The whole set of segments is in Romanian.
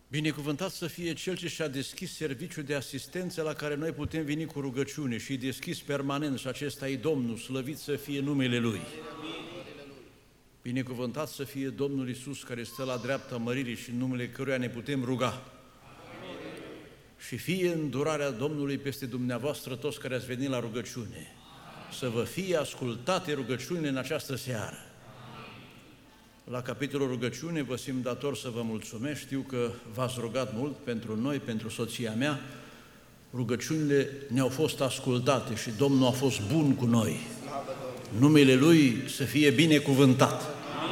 Binecuvântat să fie Cel ce și-a deschis serviciul de asistență la care noi putem veni cu rugăciune și deschis permanent, și acesta e Domnul, slăvit să fie numele Lui. Binecuvântat să fie Domnul Iisus care stă la dreapta măririi și în numele căruia ne putem ruga. Și fie îndurarea Domnului peste dumneavoastră toți care ați venit la rugăciune. Să vă fie ascultate rugăciunile în această seară. La capitolul rugăciune vă simt dator să vă mulțumesc. Știu că v-ați rugat mult pentru noi, pentru soția mea. Rugăciunile ne-au fost ascultate și Domnul a fost bun cu noi. Numele Lui să fie binecuvântat.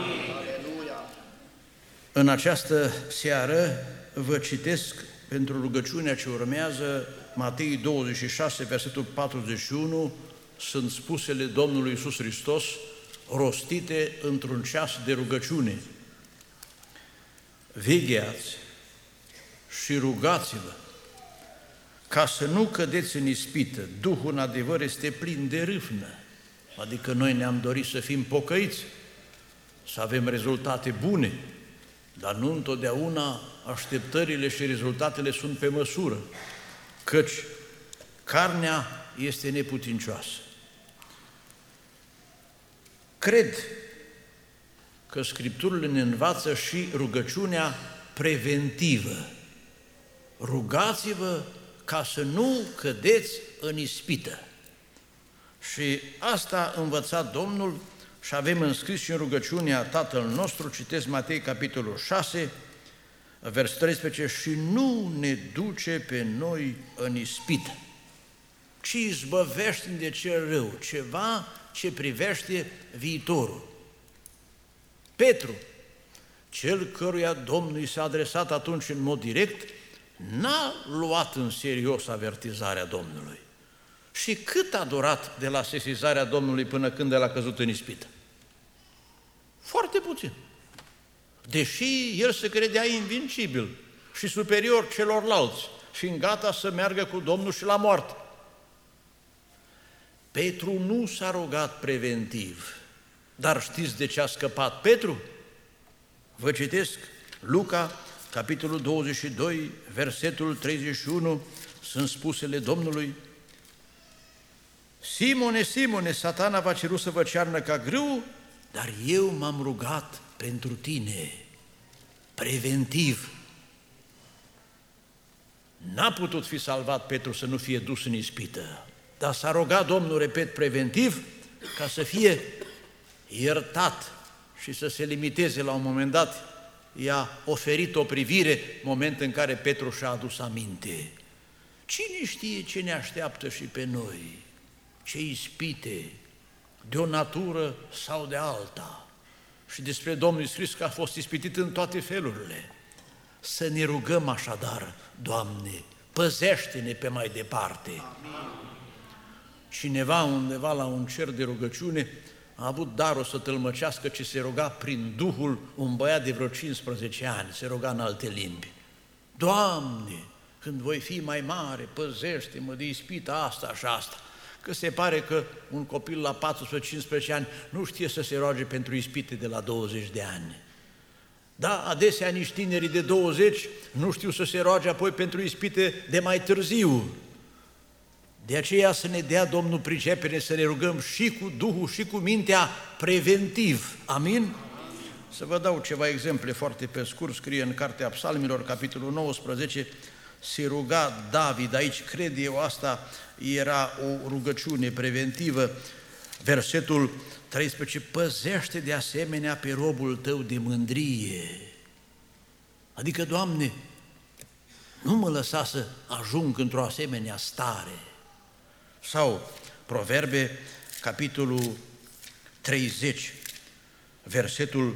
În această seară vă citesc pentru rugăciunea ce urmează Matei 26, versetul 41, sunt spusele Domnului Iisus Hristos, rostite într-un ceas de rugăciune. Vegheați și rugați-vă ca să nu cădeți în ispită. Duhul în adevăr este plin de râvnă, adică noi ne-am dorit să fim pocăiți, să avem rezultate bune, dar nu întotdeauna așteptările și rezultatele sunt pe măsură, căci carnea este neputincioasă. Cred că Scripturile ne învață și rugăciunea preventivă. Rugați-vă ca să nu cădeți în ispită. Și asta a învățat Domnul și avem înscris și în rugăciunea Tatăl nostru, citesc Matei, capitolul 6, vers 13, și nu ne duce pe noi în ispită, ci izbăvește de cel rău, ceva ce privește viitorul. Petru, cel căruia Domnul i s-a adresat atunci în mod direct, n-a luat în serios avertizarea Domnului. Și cât a durat de la sesizarea Domnului până când el a căzut în ispită? Foarte puțin. Deși el se credea invincibil și superior celorlalți, fiind gata să meargă cu Domnul și la moarte. Petru nu s-a rugat preventiv, dar știți de ce a scăpat Petru? Vă citesc Luca, capitolul 22, versetul 31, sunt spusele Domnului: Simone, Simone, Satana v-a cerut să vă cearnă ca grâu, dar eu m-am rugat pentru tine, preventiv. N-a putut fi salvat Petru să nu fie dus în ispită, dar s-a rugat Domnul, repet, preventiv, ca să fie iertat și să se limiteze la un moment dat. I-a oferit o privire, moment în care Petru și-a adus aminte. Cine știe ce ne așteaptă și pe noi? Ce ispite, de o natură sau de alta. Și despre Domnul e scris că a fost ispitit în toate felurile. Să ne rugăm așadar: Doamne, păzește-ne pe mai departe. Amin. Cineva undeva la un cer de rugăciune a avut darul să tălmăcească ce se ruga prin Duhul un băiat de vreo 15 ani, se ruga în alte limbi. Doamne, când voi fi mai mare, păzește-mă de ispita asta și asta. Că se pare că un copil la 14-15 ani nu știe să se roage pentru ispite de la 20 de ani. Da, adesea nici tinerii de 20 nu știu să se roage apoi pentru ispite de mai târziu. De aceea să ne dea Domnul pricepere să ne rugăm și cu Duhul și cu mintea preventiv. Amin? Să vă dau ceva exemple foarte pe scurt. Scrie în Cartea Psalmilor, capitolul 19, se ruga David, aici cred eu asta era o rugăciune preventivă, versetul 13, păzește de asemenea pe robul tău de mândrie. Adică, Doamne, nu mă lăsa să ajung într-o asemenea stare. Sau Proverbe, capitolul 30, versetul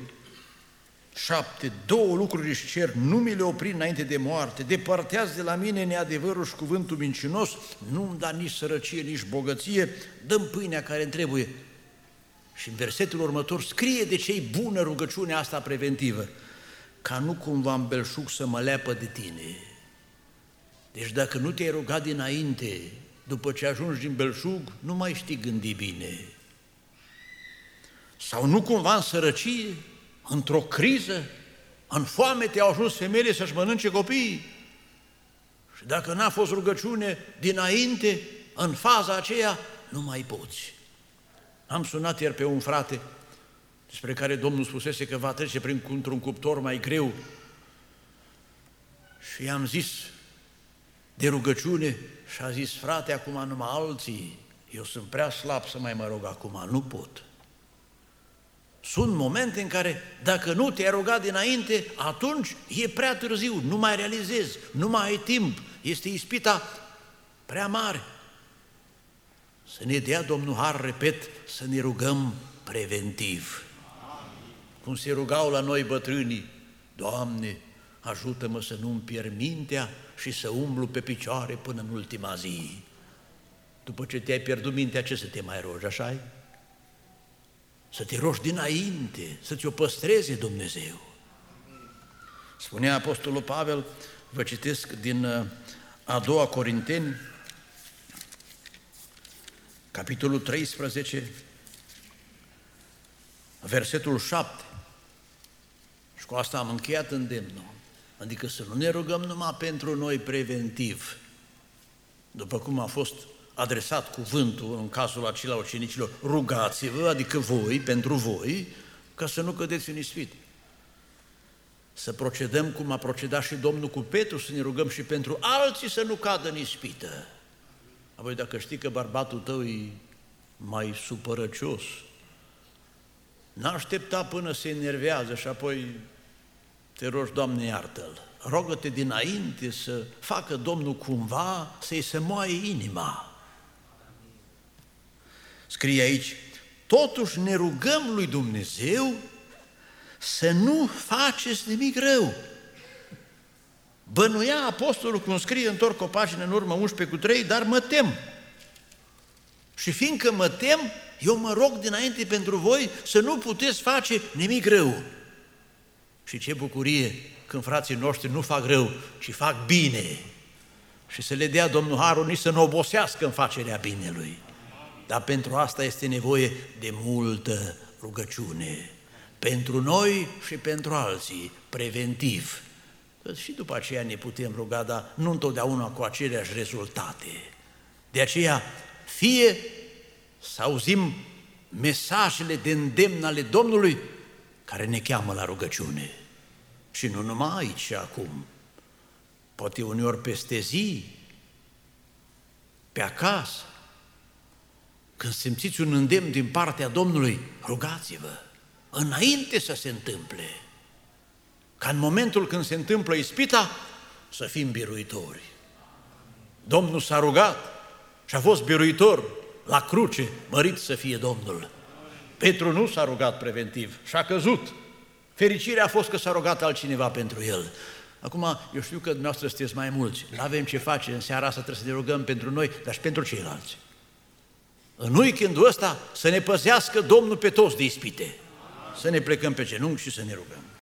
7, două lucruri își cer, nu mi le opri înainte de moarte, depărtează de la mine neadevărul și cuvântul mincinos, nu-mi da nici sărăcie, nici bogăție, dă-mi pâinea care îmi trebuie. Și în versetul următor scrie de ce-i bună rugăciunea asta preventivă, ca nu cumva în belșug să mă leapă de tine. Deci dacă nu te-ai rugat dinainte, după ce ajungi din belșug, nu mai știi gândi bine. Sau nu cumva în sărăcie, într-o criză, În foamete au ajuns femeile să-și mănânce copiii. Și dacă n-a fost rugăciune dinainte, în faza aceea, nu mai poți. Am sunat ieri pe un frate despre care Domnul spusese că va trece printr-un cuptor mai greu și i-am zis de rugăciune și a zis: frate, acum numai alții, eu sunt prea slab să mai mă rog acum, nu pot. Sunt momente în care dacă nu te-ai rugat dinainte, atunci e prea târziu, nu mai realizezi, nu mai ai timp, este ispita prea mare. Să ne dea Domnul har, repet, să ne rugăm preventiv. Cum se rugau la noi bătrânii: Doamne, ajută-mă să nu-mi pierd mintea și să umblu pe picioare până în ultima zi. După ce te-ai pierdut mintea, ce să te mai rogi, așa-i? Să te rogi dinainte, să ți-o păstreze Dumnezeu. Spunea Apostolul Pavel, vă citesc din a doua Corinteni, capitolul 13, versetul 7. Și cu asta am încheiat îndemnul. Adică să nu ne rugăm numai pentru noi preventiv, după cum a fost adresat cuvântul în cazul acela ucenicilor: rugați-vă, adică voi, pentru voi, ca să nu cădeți în ispită. Să procedăm cum a procedat și Domnul cu Petru, să ne rugăm și pentru alții să nu cadă în ispită. Apoi dacă știi că bărbatul tău e mai supărăcios, n-aștepta până se enervează și apoi te rogi: Doamne, iartă-l. Rogă-te dinainte să facă Domnul cumva să-i se moaie inima. Scrie aici: totuși ne rugăm lui Dumnezeu să nu faceți nimic rău. Bănuia apostolul, cum scrie, întorc o pagină în urmă, 11:3, dar mă tem. Și fiindcă mă tem, eu mă rog dinainte pentru voi să nu puteți face nimic rău. Și ce bucurie când frații noștri nu fac rău, ci fac bine. Și să le dea Domnul harul nici să nu obosească în facerea binelui. Dar pentru asta este nevoie de multă rugăciune. Pentru noi și pentru alții, preventiv. Că și după aceea ne putem ruga, dar nu întotdeauna cu aceleași rezultate. De aceea, fie să auzim mesajele de îndemn ale Domnului care ne cheamă la rugăciune. Și nu numai aici și acum, poate uneori peste zi, pe acasă. Când simțiți un îndemn din partea Domnului, rugați-vă înainte să se întâmple, ca în momentul când se întâmplă ispita să fim biruitori. Domnul s-a rugat și a fost biruitor la cruce, mărit să fie Domnul. Petru nu s-a rugat preventiv și a căzut. Fericirea a fost că s-a rugat altcineva pentru el. Acum, eu știu că dumneavoastră sunteți mai mulți, n-avem ce face, în seara asta trebuie să ne rugăm pentru noi, dar și pentru ceilalți. În weekendul ăsta să ne păzească Domnul pe toți de ispite. Să ne plecăm pe genunchi și să ne rugăm.